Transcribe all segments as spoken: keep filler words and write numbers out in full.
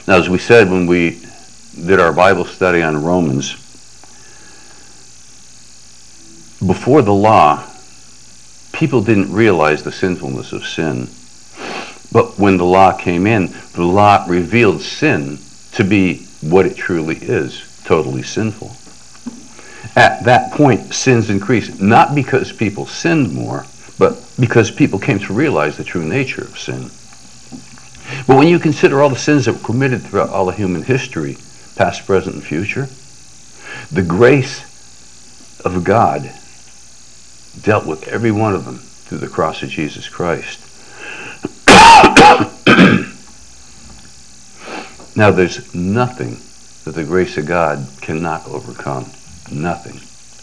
Now, as we said when we did our Bible study on Romans, before the law, people didn't realize the sinfulness of sin. But when the law came in, the law revealed sin to be what it truly is, totally sinful. At that point, sins increased, not because people sinned more, but because people came to realize the true nature of sin. But when you consider all the sins that were committed throughout all of human history, past, present, and future, the grace of God dealt with every one of them through the cross of Jesus Christ. Now, there's nothing that the grace of God cannot overcome. Nothing.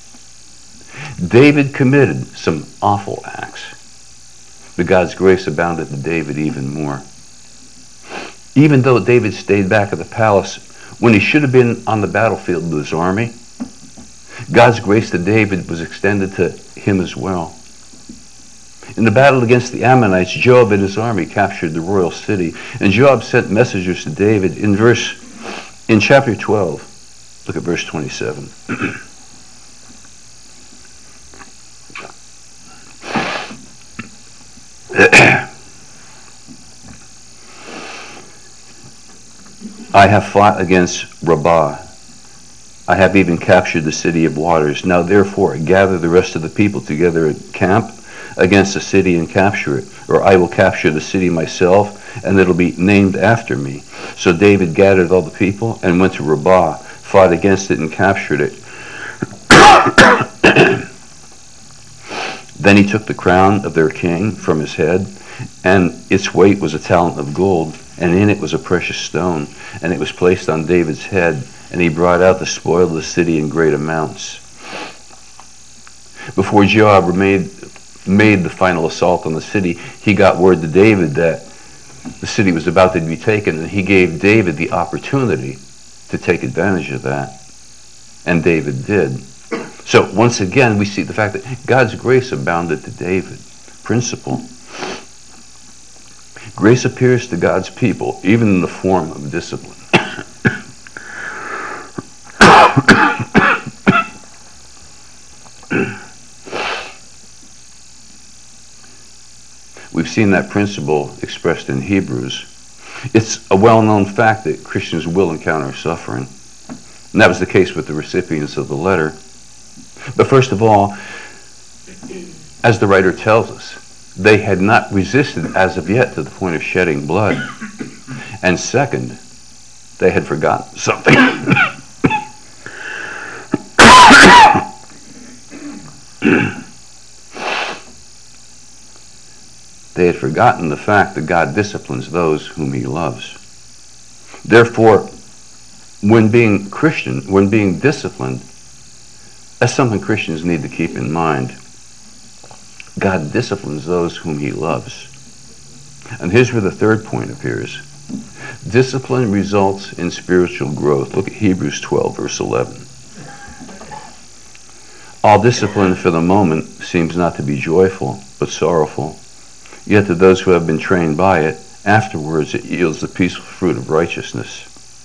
David committed some awful acts, but God's grace abounded to David even more. Even though David stayed back at the palace when he should have been on the battlefield with his army, God's grace to David was extended to him as well. In the battle against the Ammonites, Joab and his army captured the royal city, and Joab sent messengers to David. In verse, in chapter twelve, look at verse twenty-seven. I have fought against Rabbah. I have even captured the city of waters. Now therefore gather the rest of the people together at camp against the city and capture it, or I will capture the city myself, and it'll be named after me. So David gathered all the people and went to Rabbah, fought against it and captured it. Then he took the crown of their king from his head, and its weight was a talent of gold, and in it was a precious stone, and it was placed on David's head, and he brought out the spoil of the city in great amounts. Before Joab made, made the final assault on the city, he got word to David that the city was about to be taken, and he gave David the opportunity to take advantage of that. And David did. So once again, we see the fact that God's grace abounded to David. Principle. Grace appears to God's people, even in the form of discipline. We've seen that principle expressed in Hebrews. It's a well-known fact that Christians will encounter suffering. And that was the case with the recipients of the letter. But first of all, as the writer tells us, they had not resisted as of yet to the point of shedding blood. And second, they had forgotten something. They had forgotten the fact that God disciplines those whom he loves. Therefore, when being Christian, when being disciplined, that's something Christians need to keep in mind. God disciplines those whom he loves. And here's where the third point appears. Discipline results in spiritual growth. Look at Hebrews twelve, verse eleven. All discipline for the moment seems not to be joyful, but sorrowful. Yet to those who have been trained by it, afterwards it yields the peaceful fruit of righteousness.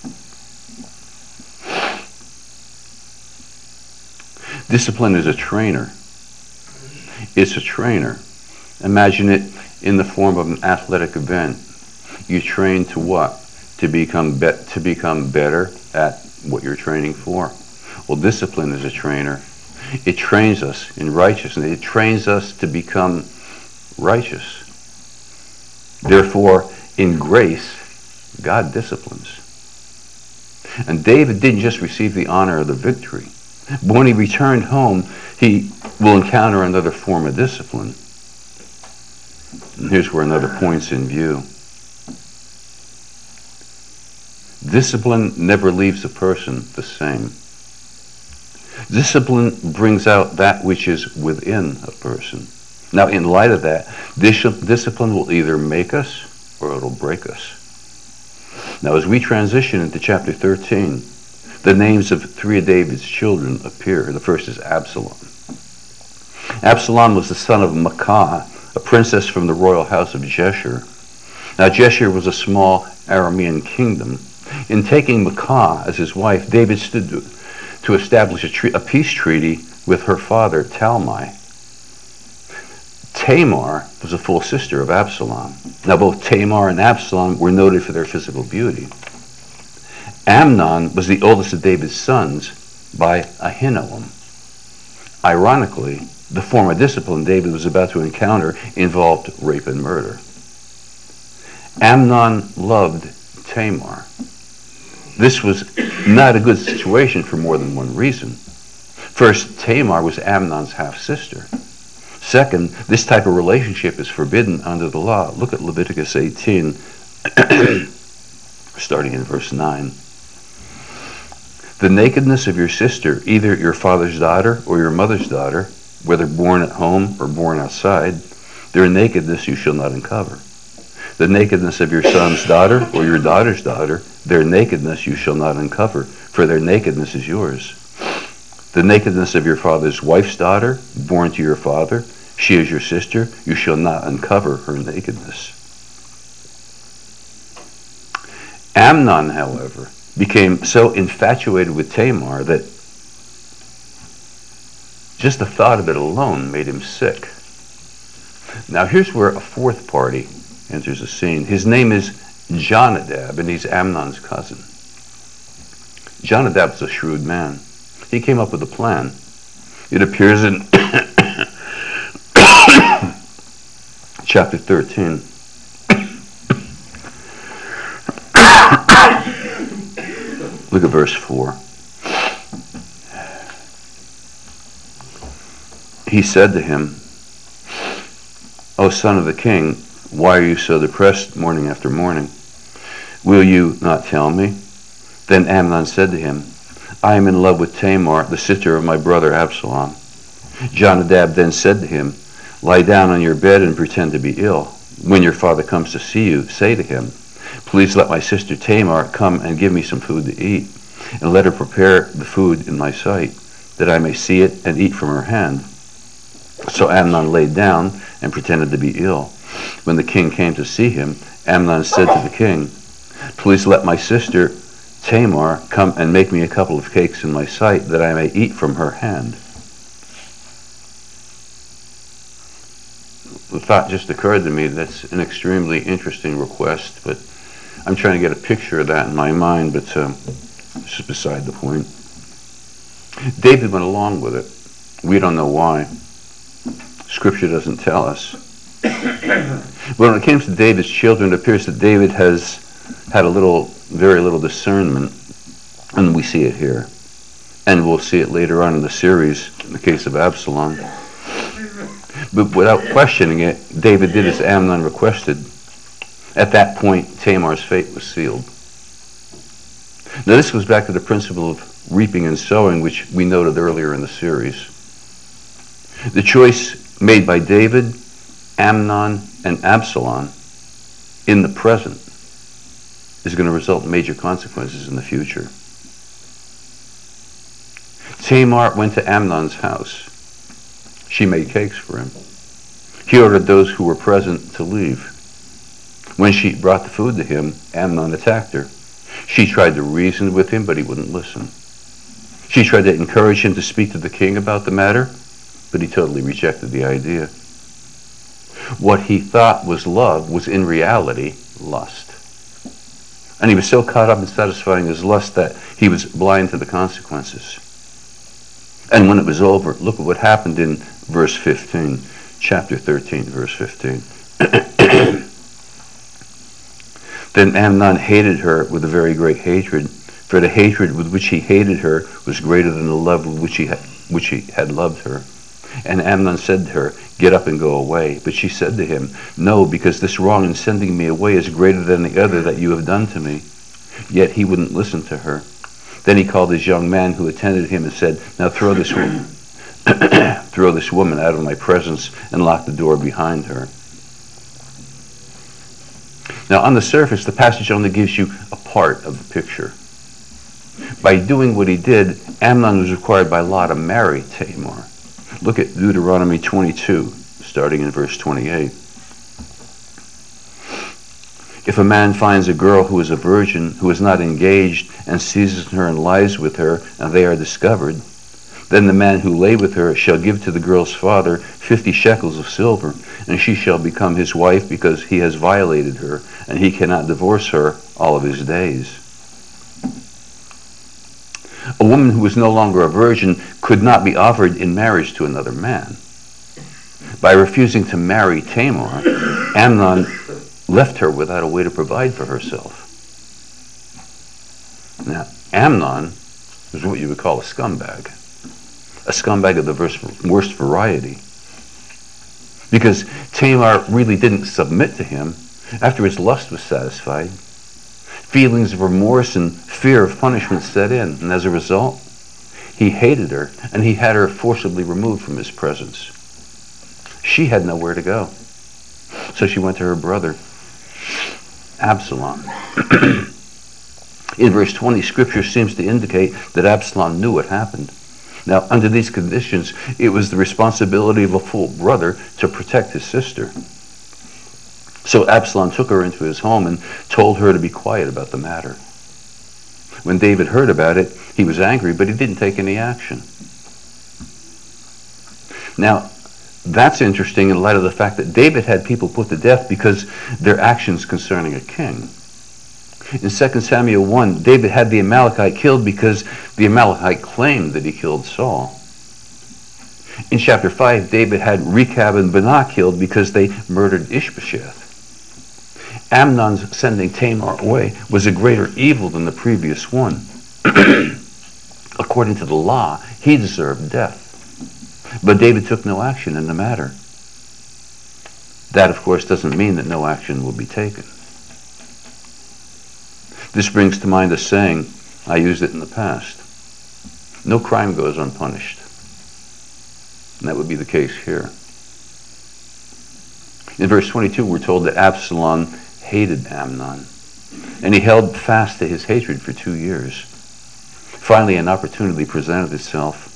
Discipline is a trainer. It's a trainer. Imagine it in the form of an athletic event. You train to what? To become be- to become better at what you're training for. Well, discipline is a trainer. It trains us in righteousness. It trains us to become righteous. Therefore, in grace, God disciplines. And David didn't just receive the honor of the victory, but when he returned home, he will encounter another form of discipline. And here's where another point's in view. Discipline never leaves a person the same. Discipline brings out that which is within a person. Now, in light of that, dis- discipline will either make us or it'll break us. Now, as we transition into chapter thirteen, the names of three of David's children appear. The first is Absalom. Absalom was the son of Maacah, a princess from the royal house of Jeshur. Now, Jeshur was a small Aramean kingdom, In taking Maacah as his wife, David stood to, to establish a, tre- a peace treaty with her father, Talmai. Tamar was a full sister of Absalom. Now both Tamar and Absalom were noted for their physical beauty. Amnon was the oldest of David's sons by Ahinoam. Ironically, the form of discipline David was about to encounter involved rape and murder. Amnon loved Tamar. This was not a good situation for more than one reason. First, Tamar was Amnon's half-sister. Second, this type of relationship is forbidden under the law. Look at Leviticus eighteen, starting in verse nine. The nakedness of your sister, either your father's daughter or your mother's daughter, whether born at home or born outside, their nakedness you shall not uncover. The nakedness of your son's daughter or your daughter's daughter, their nakedness you shall not uncover, for their nakedness is yours. The nakedness of your father's wife's daughter, born to your father, she is your sister, you shall not uncover her nakedness. Amnon, however, became so infatuated with Tamar that just the thought of it alone made him sick. Now here's where a fourth party enters the scene. His name is Jonadab, and he's Amnon's cousin. Jonadab was a shrewd man. He came up with a plan. It appears in chapter thirteen. Look at verse four. He said to him, O son of the king, why are you so depressed morning after morning? Will you not tell me? Then Amnon said to him, I am in love with Tamar, the sister of my brother Absalom. Jonadab then said to him, lie down on your bed and pretend to be ill. When your father comes to see you, say to him, please let my sister Tamar come and give me some food to eat, and let her prepare the food in my sight, that I may see it and eat from her hand. So Amnon laid down and pretended to be ill. When the king came to see him, Amnon said to the king, please let my sister Tamar come and make me a couple of cakes in my sight, that I may eat from her hand. The thought just occurred to me, that's an extremely interesting request, but I'm trying to get a picture of that in my mind, but um, this is beside the point. David went along with it. We don't know why. Scripture doesn't tell us. But when it comes to David's children, it appears that David has had a little, very little discernment, and we see it here. And we'll see it later on in the series, in the case of Absalom. But without questioning it, David did as Amnon requested. At that point, Tamar's fate was sealed. Now this goes back to the principle of reaping and sowing, which we noted earlier in the series. The choice made by David, Amnon, and Absalom in the present is going to result in major consequences in the future. Tamar went to Amnon's house. She made cakes for him. He ordered those who were present to leave. When she brought the food to him, Amnon attacked her. She tried to reason with him, but he wouldn't listen. She tried to encourage him to speak to the king about the matter, but he totally rejected the idea. What he thought was love was in reality lust. And he was so caught up in satisfying his lust that he was blind to the consequences. And when it was over, look at what happened in verse fifteen, chapter thirteen, verse fifteen. Then Amnon hated her with a very great hatred, for the hatred with which he hated her was greater than the love with which he had, which he had loved her. And Amnon said to her, get up and go away. But she said to him, no, because this wrong in sending me away is greater than the other that you have done to me. Yet he wouldn't listen to her. Then he called his young man who attended him and said, now throw this woman, throw this woman out of my presence and lock the door behind her. Now on the surface, the passage only gives you a part of the picture. By doing what he did, Amnon was required by law to marry Tamar. Look at Deuteronomy twenty-two, starting in verse twenty-eight. If a man finds a girl who is a virgin, who is not engaged, and seizes her and lies with her, and they are discovered, then the man who lay with her shall give to the girl's father fifty shekels of silver, and she shall become his wife because he has violated her, and he cannot divorce her all of his days. A woman who was no longer a virgin could not be offered in marriage to another man. By refusing to marry Tamar, Amnon left her without a way to provide for herself. Now, Amnon is what you would call a scumbag. A scumbag of the worst variety. Because Tamar really didn't submit to him after his lust was satisfied. Feelings of remorse and fear of punishment set in, and as a result, he hated her, and he had her forcibly removed from his presence. She had nowhere to go. So she went to her brother, Absalom. In verse twenty, Scripture seems to indicate that Absalom knew what happened. Now, under these conditions, it was the responsibility of a full brother to protect his sister. So Absalom took her into his home and told her to be quiet about the matter. When David heard about it, he was angry, but he didn't take any action. Now, that's interesting in light of the fact that David had people put to death because their actions concerning a king. In Second Samuel one, David had the Amalekite killed because the Amalekite claimed that he killed Saul. In chapter five, David had Rechab and Baanah killed because they murdered Ishbosheth. Amnon's sending Tamar away was a greater evil than the previous one. According to the law, he deserved death. But David took no action in the matter. That, of course, doesn't mean that no action will be taken. This brings to mind a saying, I used it in the past. No crime goes unpunished. And that would be the case here. In verse twenty-two, we're told that Absalom hated Amnon, and he held fast to his hatred for two years. Finally, an opportunity presented itself.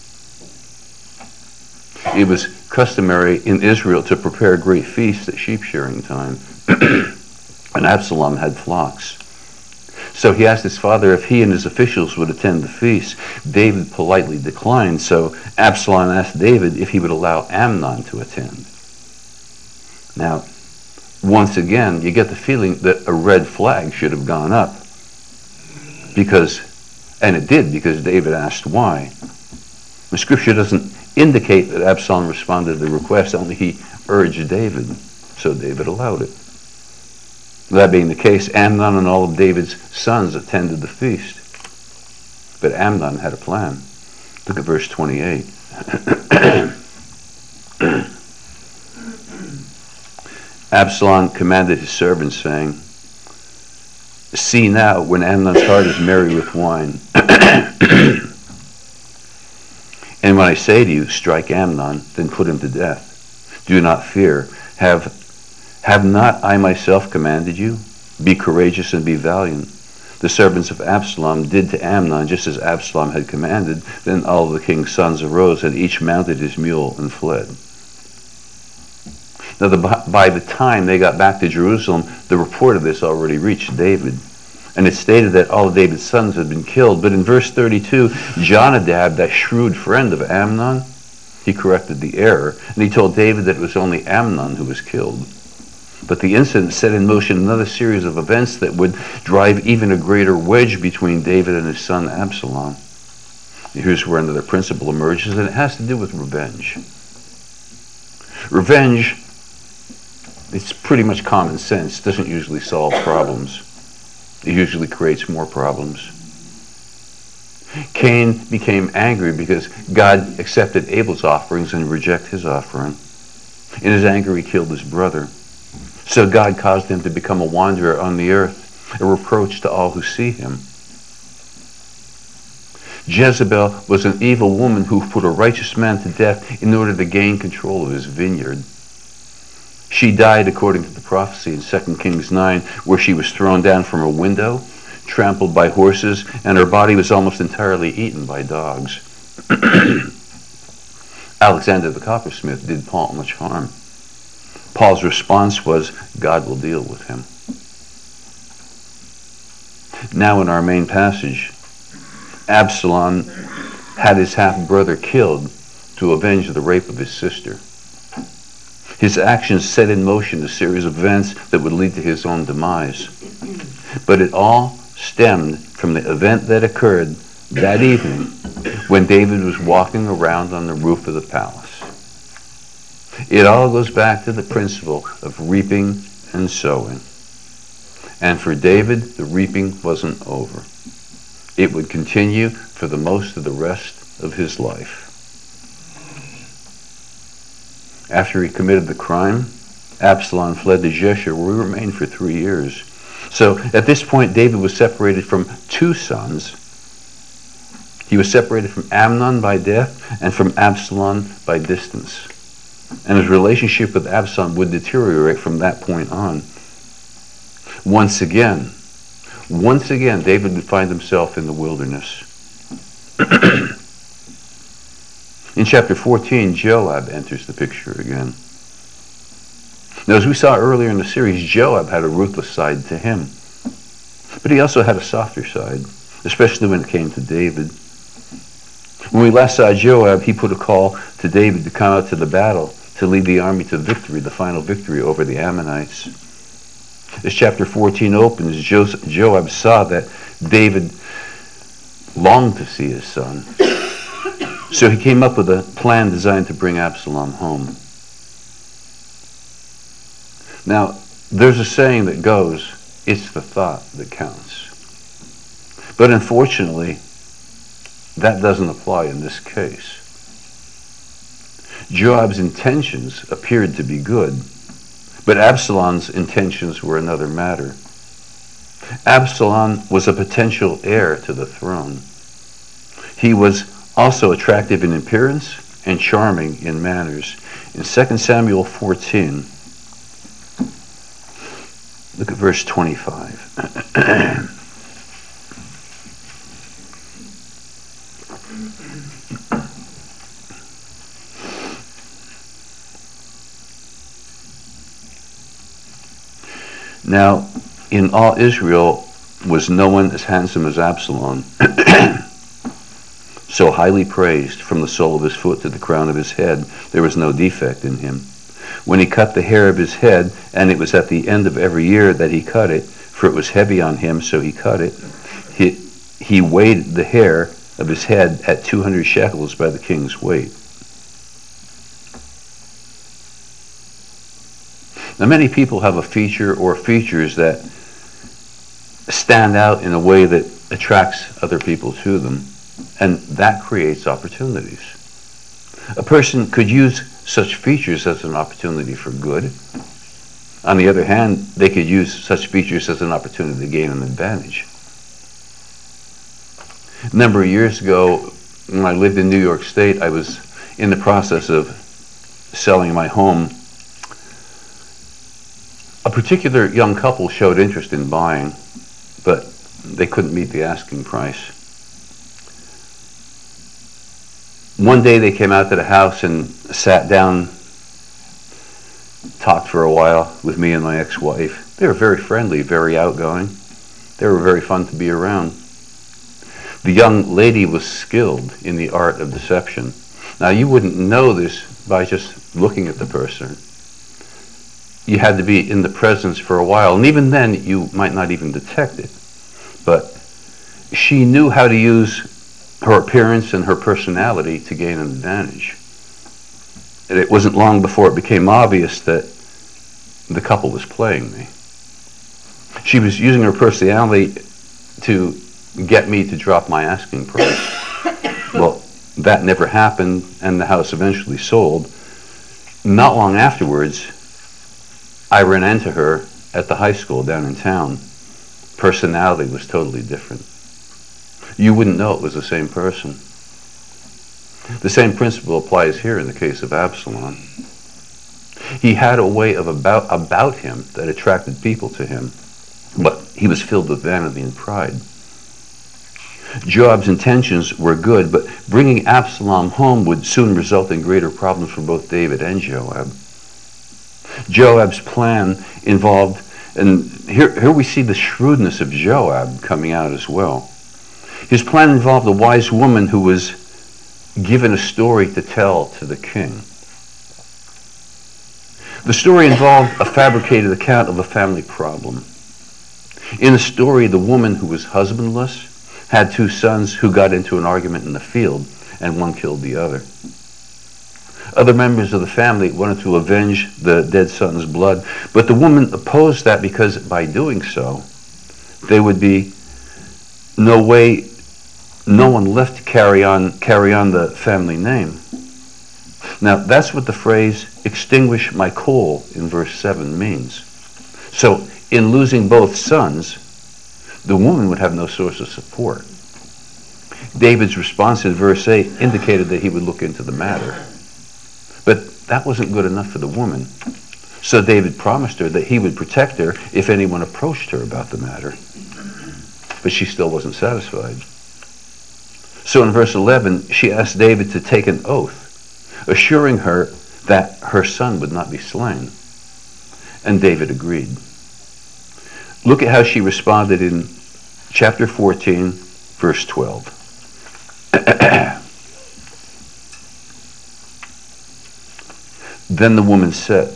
It was customary in Israel to prepare great feasts at sheep shearing time, and Absalom had flocks. So he asked his father if he and his officials would attend the feast. David politely declined, so Absalom asked David if he would allow Amnon to attend. Now, once again, you get the feeling that a red flag should have gone up. Because, and it did, because David asked why. The scripture doesn't indicate that Absalom responded to the request, only he urged David, so David allowed it. That being the case, Amnon and all of David's sons attended the feast. But Amnon had a plan. Look at verse twenty-eight. Absalom commanded his servants, saying, see now, when Amnon's heart is merry with wine, and when I say to you, strike Amnon, then put him to death. Do not fear. Have, have not I myself commanded you? Be courageous and be valiant. The servants of Absalom did to Amnon just as Absalom had commanded. Then all the king's sons arose, and each mounted his mule and fled. Now, the, by the time they got back to Jerusalem, the report of this already reached David. And it stated that all of David's sons had been killed. But in verse thirty-two, Jonadab, that shrewd friend of Amnon, he corrected the error. And he told David that it was only Amnon who was killed. But the incident set in motion another series of events that would drive even a greater wedge between David and his son Absalom. Here's where another principle emerges, and it has to do with revenge. Revenge, it's pretty much common sense. It doesn't usually solve problems. It usually creates more problems. Cain became angry because God accepted Abel's offerings and rejected his offering. In his anger, he killed his brother. So God caused him to become a wanderer on the earth, a reproach to all who see him. Jezebel was an evil woman who put a righteous man to death in order to gain control of his vineyard. She died according to the prophecy in Second Kings nine, where she was thrown down from a window, trampled by horses, and her body was almost entirely eaten by dogs. Alexander the coppersmith did Paul much harm. Paul's response was, God will deal with him. Now in our main passage, Absalom had his half-brother killed to avenge the rape of his sister. His actions set in motion a series of events that would lead to his own demise. But it all stemmed from the event that occurred that evening when David was walking around on the roof of the palace. It all goes back to the principle of reaping and sowing. And for David, the reaping wasn't over. It would continue for the most of the rest of his life. After he committed the crime, Absalom fled to Jeshurun, where he remained for three years. So at this point, David was separated from two sons. He was separated from Amnon by death and from Absalom by distance. And his relationship with Absalom would deteriorate from that point on. Once again, once again, David would find himself in the wilderness. In chapter fourteen, Joab enters the picture again. Now, as we saw earlier in the series, Joab had a ruthless side to him. But he also had a softer side, especially when it came to David. When we last saw Joab, he put a call to David to come out to the battle, to lead the army to victory, the final victory over the Ammonites. As chapter fourteen opens, Joab saw that David longed to see his son. So he came up with a plan designed to bring Absalom home. Now, there's a saying that goes, it's the thought that counts. But unfortunately, that doesn't apply in this case. Joab's intentions appeared to be good, but Absalom's intentions were another matter. Absalom was a potential heir to the throne. He was also attractive in appearance and charming in manners. In Second Samuel fourteen, look at verse twenty-five. Now, in all Israel was no one as handsome as Absalom, so highly praised from the sole of his foot to the crown of his head. There was no defect in him. When he cut the hair of his head, and it was at the end of every year that he cut it, for it was heavy on him, so he cut it, he, he weighed the hair of his head at two hundred shekels by the king's weight. Now, many people have a feature or features that stand out in a way that attracts other people to them, and that creates opportunities. A person could use such features as an opportunity for good. On the other hand, they could use such features as an opportunity to gain an advantage. A number of years ago, when I lived in New York State, I was in the process of selling my home. A particular young couple showed interest in buying, but they couldn't meet the asking price. One day they came out to the house and sat down, talked for a while with me and my ex-wife. They were very friendly, very outgoing. They were very fun to be around. The young lady was skilled in the art of deception. Now, you wouldn't know this by just looking at the person. You had to be in the presence for a while, and even then you might not even detect it. But she knew how to use her appearance and her personality to gain an advantage. And it wasn't long before it became obvious that the couple was playing me. She was using her personality to get me to drop my asking price. Well, that never happened, and the house eventually sold. Not long afterwards, I ran into her at the high school down in town. Personality was totally different. You wouldn't know it was the same person. The same principle applies here in the case of Absalom. He had a way of about, about him that attracted people to him, but he was filled with vanity and pride. Joab's intentions were good, but bringing Absalom home would soon result in greater problems for both David and Joab. Joab's plan involved And here, here we see the shrewdness of Joab coming out as well. His plan involved a wise woman who was given a story to tell to the king. The story involved a fabricated account of a family problem. In the story, the woman who was husbandless had two sons who got into an argument in the field, and one killed the other. Other members of the family wanted to avenge the dead son's blood, but the woman opposed that because by doing so, there would be no way, no one left to carry on, carry on the family name. Now, that's what the phrase, extinguish my coal, in verse seven means. So, in losing both sons, the woman would have no source of support. David's response in verse eight indicated that he would look into the matter. But that wasn't good enough for the woman. So David promised her that he would protect her if anyone approached her about the matter. But she still wasn't satisfied. So in verse eleven, she asked David to take an oath, assuring her that her son would not be slain. And David agreed. Look at how she responded in chapter fourteen, verse twelve. Then the woman said,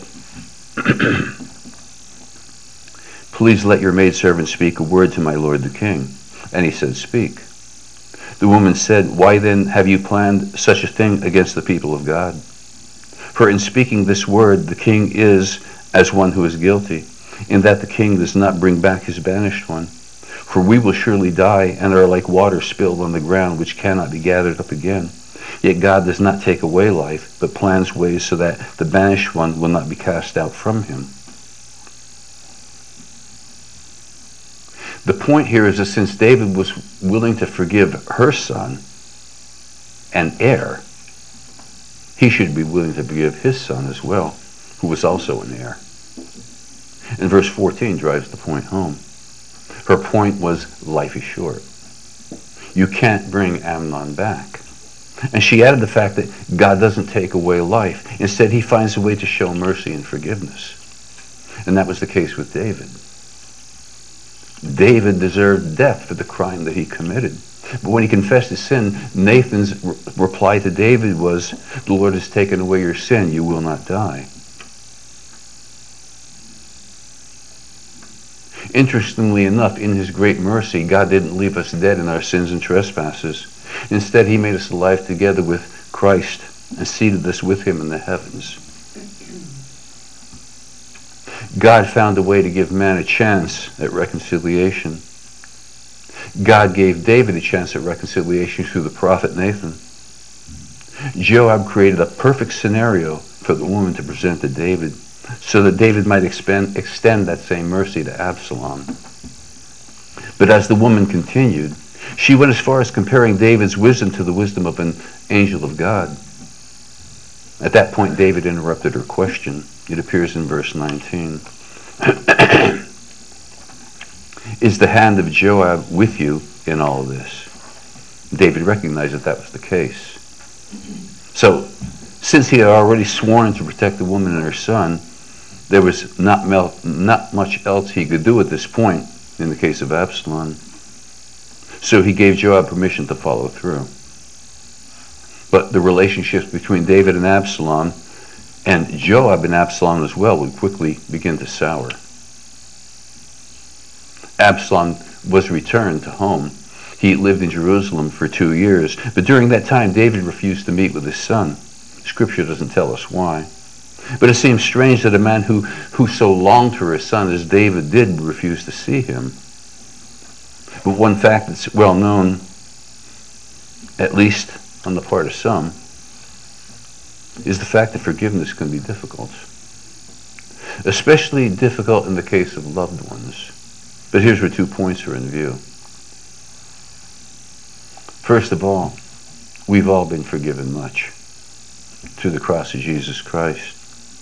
please let your maidservant speak a word to my lord the king. And he said, speak. The woman said, why then have you planned such a thing against the people of God? For in speaking this word, the king is as one who is guilty, in that the king does not bring back his banished one. For we will surely die and are like water spilled on the ground, which cannot be gathered up again. Yet God does not take away life, but plans ways so that the banished one will not be cast out from him. The point here is that since David was willing to forgive her son, an heir, he should be willing to forgive his son as well, who was also an heir. And verse fourteen drives the point home. Her point was, life is short. You can't bring Amnon back. And she added the fact that God doesn't take away life. Instead, he finds a way to show mercy and forgiveness. And that was the case with David. David deserved death for the crime that he committed. But when he confessed his sin, Nathan's re- reply to David was, the Lord has taken away your sin, you will not die. Interestingly enough, in his great mercy, God didn't leave us dead in our sins and trespasses. Instead, he made us alive together with Christ and seated us with him in the heavens. God found a way to give man a chance at reconciliation. God gave David a chance at reconciliation through the prophet Nathan. Joab created a perfect scenario for the woman to present to David, so that David might expend, extend that same mercy to Absalom. But as the woman continued, she went as far as comparing David's wisdom to the wisdom of an angel of God. At that point, David interrupted her question. It appears in verse nineteen. Is the hand of Joab with you in all of this? David recognized that that was the case. So, since he had already sworn to protect the woman and her son, there was not, mel- not much else he could do at this point in the case of Absalom. So he gave Joab permission to follow through. But the relationships between David and Absalom, and Joab and Absalom as well, would quickly begin to sour. Absalom was returned to home. He lived in Jerusalem for two years, but during that time David refused to meet with his son. Scripture doesn't tell us why. But it seems strange that a man who, who so longed for his son as David did refuse to see him. But one fact that's well known, at least on the part of some, is the fact that forgiveness can be difficult. Especially difficult in the case of loved ones. But here's where two points are in view. First of all, we've all been forgiven much through the cross of Jesus Christ.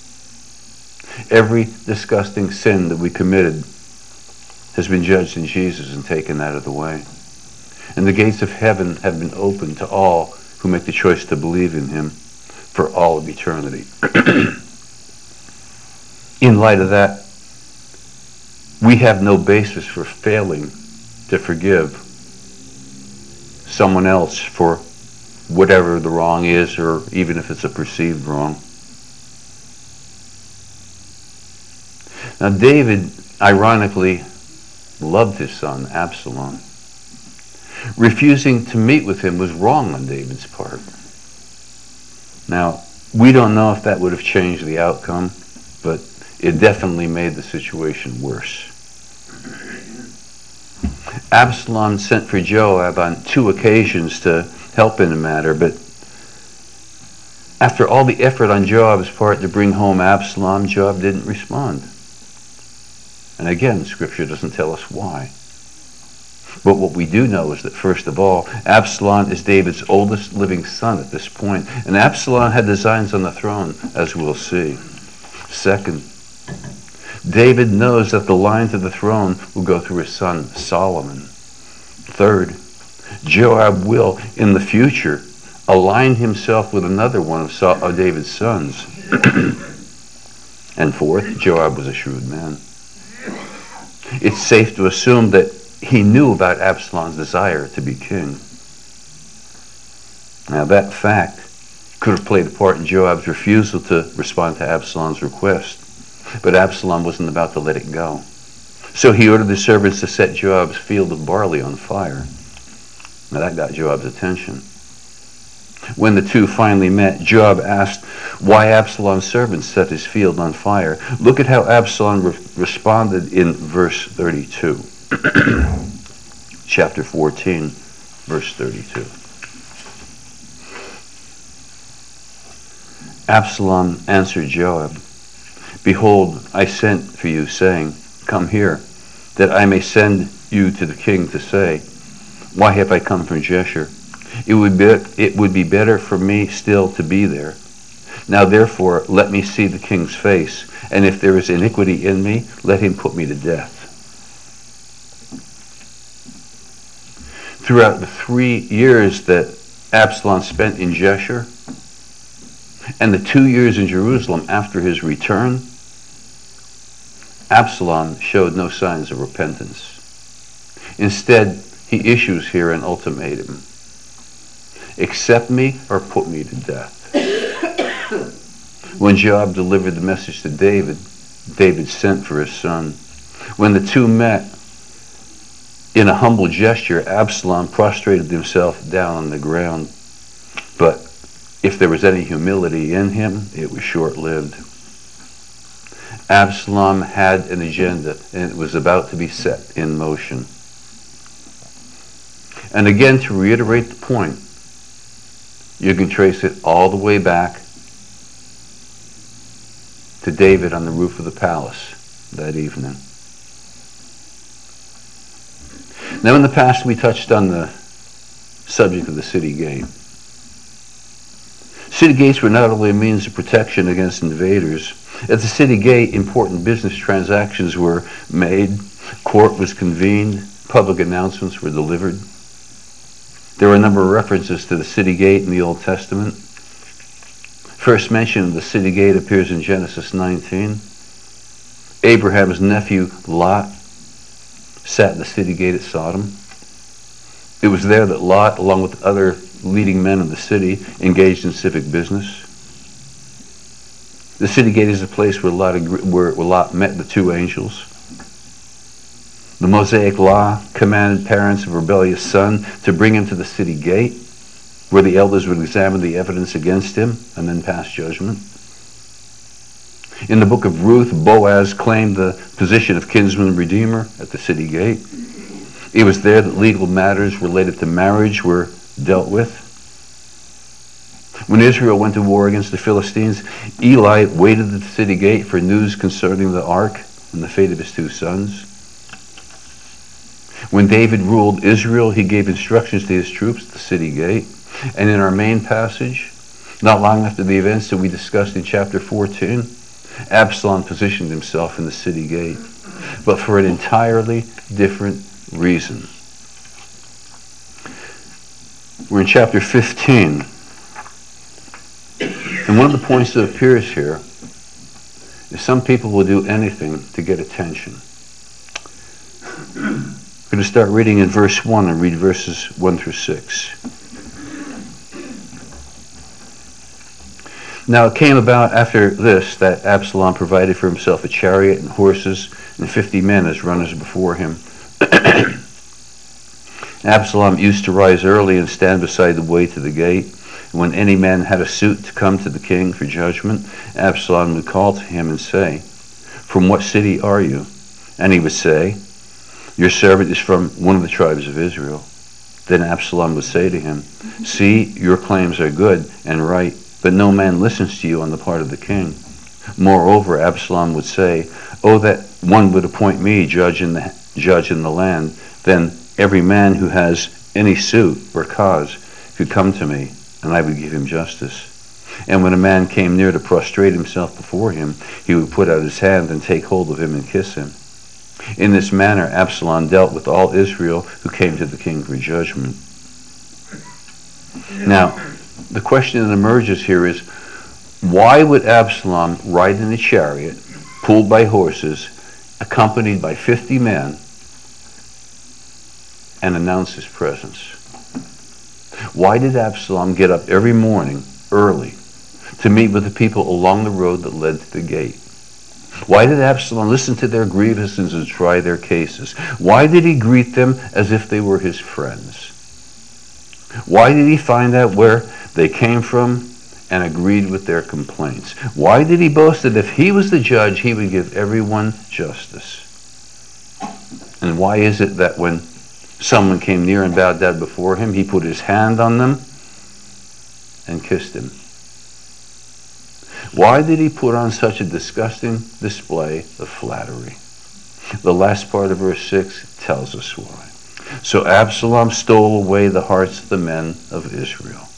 Every disgusting sin that we committed has been judged in Jesus and taken out of the way. And the gates of heaven have been opened to all who make the choice to believe in him for all of eternity. In light of that, we have no basis for failing to forgive someone else for whatever the wrong is, or even if it's a perceived wrong. Now, David, ironically, loved his son, Absalom. Refusing to meet with him was wrong on David's part. Now, we don't know if that would have changed the outcome, but it definitely made the situation worse. Absalom sent for Joab on two occasions to help in the matter, but after all the effort on Joab's part to bring home Absalom, Joab didn't respond. And again, Scripture doesn't tell us why. But what we do know is that, first of all, Absalom is David's oldest living son at this point, and Absalom had designs on the throne, as we'll see. Second, David knows that the line to the throne will go through his son Solomon. Third, Joab will, in the future, align himself with another one of, Saul, of David's sons. And fourth, Joab was a shrewd man. It's safe to assume that he knew about Absalom's desire to be king. Now, that fact could have played a part in Joab's refusal to respond to Absalom's request. But Absalom wasn't about to let it go. So he ordered the servants to set Joab's field of barley on fire. Now, that got Joab's attention. When the two finally met, Joab asked why Absalom's servants set his field on fire. Look at how Absalom re- responded in verse thirty-two. Chapter fourteen, verse thirty-two. Absalom answered Joab, "Behold, I sent for you, saying, 'Come here, that I may send you to the king to say, why have I come from Jeshurun? It would be, it would be better for me still to be there. Now therefore let me see the king's face, and if there is iniquity in me, let him put me to death.'" Throughout the three years that Absalom spent in Jeshurun, and the two years in Jerusalem after his return, Absalom showed no signs of repentance. Instead, he issues here an ultimatum. Accept me or put me to death. When Joab delivered the message to David, David sent for his son. When the two met, in a humble gesture, Absalom prostrated himself down on the ground. But if there was any humility in him, it was short-lived. Absalom had an agenda, and it was about to be set in motion. And again, to reiterate the point, you can trace it all the way back to David on the roof of the palace that evening. Now, in the past, we touched on the subject of the city gate. City gates were not only a means of protection against invaders. At the city gate, important business transactions were made, court was convened, public announcements were delivered. There were a number of references to the city gate in the Old Testament. First mention of the city gate appears in Genesis nineteen. Abraham's nephew Lot sat at the city gate at Sodom. It was there that Lot, along with other leading men of the city, engaged in civic business. The city gate is a place where Lot, agree, where, where Lot met the two angels. The Mosaic Law commanded parents of a rebellious son to bring him to the city gate, where the elders would examine the evidence against him and then pass judgment. In the book of Ruth, Boaz claimed the position of kinsman redeemer at the city gate. It was there that legal matters related to marriage were dealt with. When Israel went to war against the Philistines, Eli waited at the city gate for news concerning the ark and the fate of his two sons. When David ruled Israel, he gave instructions to his troops at the city gate. And in our main passage, not long after the events that we discussed in chapter fourteen, Absalom positioned himself in the city gate, but for an entirely different reason. We're in chapter fifteen. And one of the points that appears here is some people will do anything to get attention. We're going to start reading in verse one and read verses one through six. Now it came about after this that Absalom provided for himself a chariot and horses and fifty men as runners before him. Absalom used to rise early and stand beside the way to the gate. When any man had a suit to come to the king for judgment, Absalom would call to him and say, "From what city are you?" And he would say, "Your servant is from one of the tribes of Israel." Then Absalom would say to him, "See, your claims are good and right, but no man listens to you on the part of the king." Moreover, Absalom would say, "Oh, that one would appoint me judge in the judge in the land, then every man who has any suit or cause could come to me, and I would give him justice." And when a man came near to prostrate himself before him, he would put out his hand and take hold of him and kiss him. In this manner, Absalom dealt with all Israel who came to the king for judgment. Now, the question that emerges here is, why would Absalom ride in a chariot, pulled by horses, accompanied by fifty men, and announce his presence? Why did Absalom get up every morning early to meet with the people along the road that led to the gate? Why did Absalom listen to their grievances and try their cases? Why did he greet them as if they were his friends? Why did he find out where they came from and agreed with their complaints? Why did he boast that if he was the judge, he would give everyone justice? And why is it that when someone came near and bowed down before him, he put his hand on them and kissed him? Why did he put on such a disgusting display of flattery? The last part of verse six tells us why. So Absalom stole away the hearts of the men of Israel.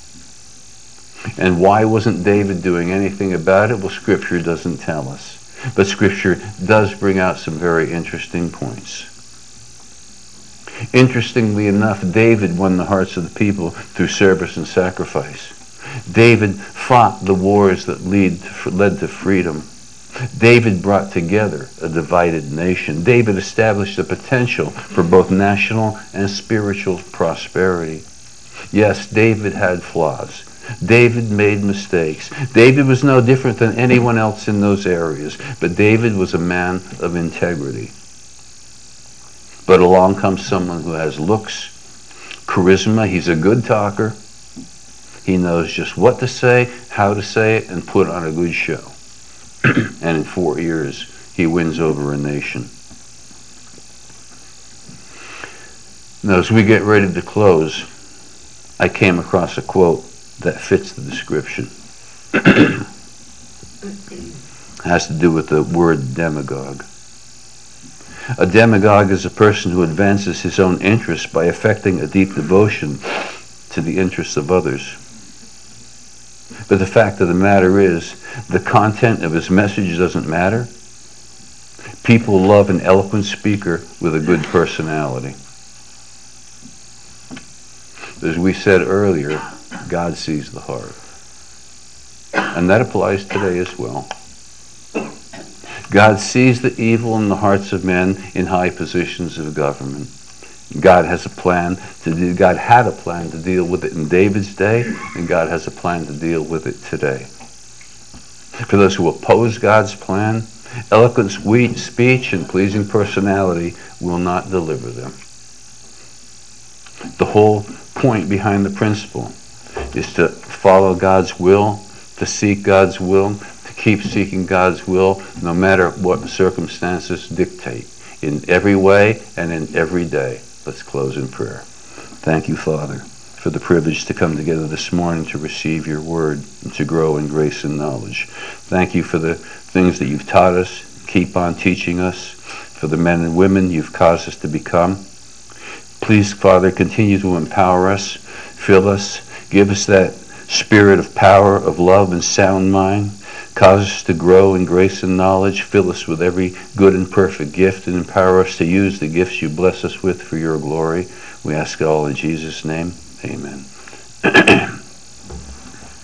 And why wasn't David doing anything about it? Well, Scripture doesn't tell us. But Scripture does bring out some very interesting points. Interestingly enough, David won the hearts of the people through service and sacrifice. David fought the wars that lead to, led to freedom. David brought together a divided nation. David established the potential for both national and spiritual prosperity. Yes, David had flaws. David made mistakes. David was no different than anyone else in those areas, but David was a man of integrity. But along comes someone who has looks, charisma. He's a good talker. He knows just what to say, how to say it, and put on a good show. And in four years, he wins over a nation. Now, as we get ready to close, I came across a quote that fits the description. It has to do with the word demagogue. A demagogue is a person who advances his own interests by affecting a deep devotion to the interests of others. But the fact of the matter is, the content of his message doesn't matter. People love an eloquent speaker with a good personality. As we said earlier, God sees the heart. And that applies today as well. God sees the evil in the hearts of men in high positions of government. God has a plan to do, God had a plan to deal with it in David's day, and God has a plan to deal with it today. For those who oppose God's plan, eloquent sweet speech and pleasing personality will not deliver them. The whole point behind the principle is to follow God's will, to seek God's will, to keep seeking God's will, no matter what the circumstances dictate, in every way and in every day. Let's close in prayer. Thank you, Father, for the privilege to come together this morning to receive your word and to grow in grace and knowledge. Thank you for the things that you've taught us. Keep on teaching us. For the men and women you've caused us to become. Please, Father, continue to empower us, fill us, give us that spirit of power, of love and sound mind. Cause us to grow in grace and knowledge. Fill us with every good and perfect gift and empower us to use the gifts you bless us with for your glory. We ask it all in Jesus' name. Amen.